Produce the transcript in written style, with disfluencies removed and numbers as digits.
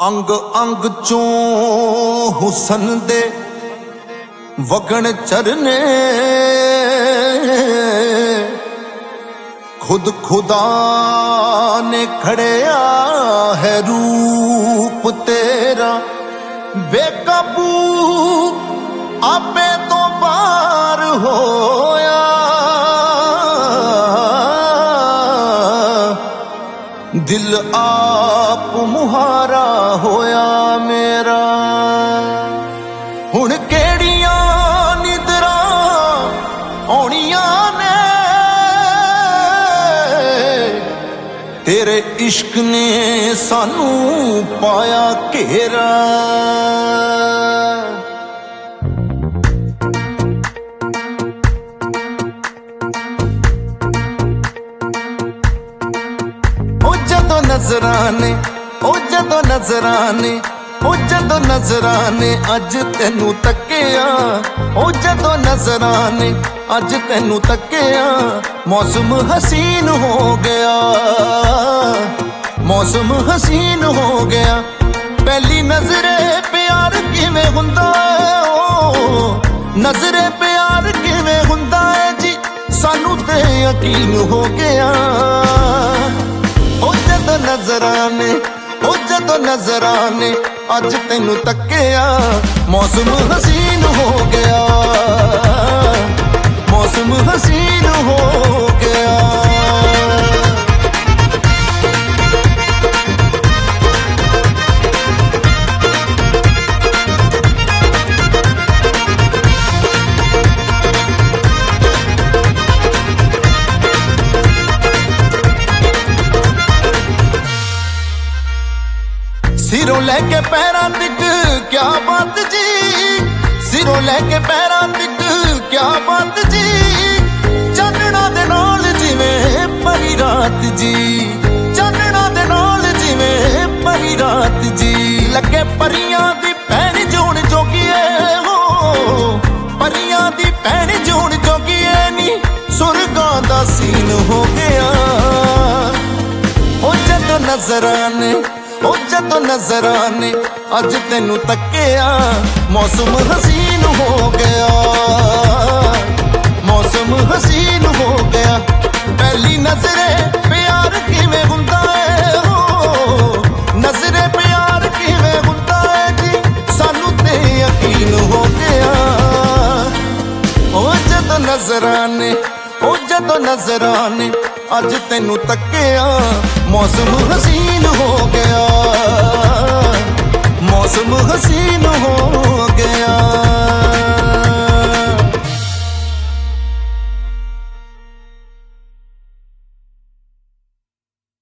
अंग अंग चों हुसन दे वगण चरने खुद खुदा ने खड़िया है रूप तेरा बेकाबू आपे तो पार होया दिल आप मुहारा होया मेरा हुण केड़ियां निदरा आउणियां ने तेरे इश्क ने सानू पाया घेरा नजराने ओ जदों नजराने ओ जदों नजराने अज तेनू तकिया ओ जदों नजराने अज तेनू तकिया मौसम हसीन हो गया मौसम हसीन हो गया पहली नजरे प्यार किवें हुंदा ओ नजरे प्यार किवें हुंदा है जी सानू ते यकीन हो गया नजराने ओ जदों नजराने अज तेनू तकिया मौसम हसीन हो गया मौसम हसीन हो गया सिरों लैके पैरां तक क्या बात जी सिरों लैके पैरां तक क्या बात जी चानणा दे नाल जिवें परी रात जी चानणा दे नाल जिवें परी रात जी लगे परियां दी भैन जोण जोगीए हो परियां दी भैन जोण जोगीए नी सुरगां दा सीन हो गया ओ जदों नजराने ओ जदों नजराने अज तेनू तकिया मौसम हसीन हो गया मौसम हसीन हो गया पहली नजरे प्यार किवें हुंदा है हो नजरे प्यार किवें हुंदा है जी सानू ते यकीन हो गया ओ जदों नजराने ओ जदों नजराने अज तेनू तकिया मौसम हसीन हो गया